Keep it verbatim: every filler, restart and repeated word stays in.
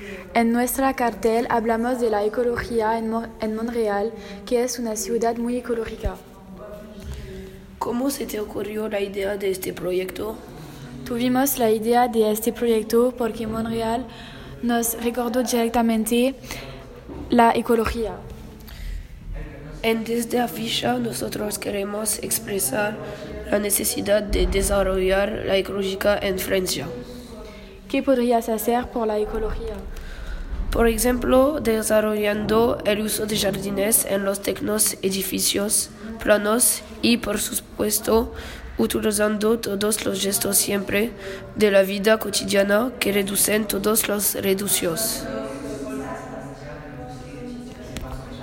En nuestra cartel hablamos de la ecología en, Mo- en Montreal, que es una ciudad muy ecológica. ¿Cómo se te ocurrió la idea de este proyecto? Tuvimos la idea de este proyecto porque Montreal nos recordó directamente la ecología. En Desde Aficha nosotros queremos expresar la necesidad de desarrollar la ecología en Francia. ¿Qué podrías hacer por la ecología? Por ejemplo, desarrollando el uso de jardines en los technos edificios planos y, por supuesto, utilizando todos los gestos siempre de la vida cotidiana que reducen todos los residuos.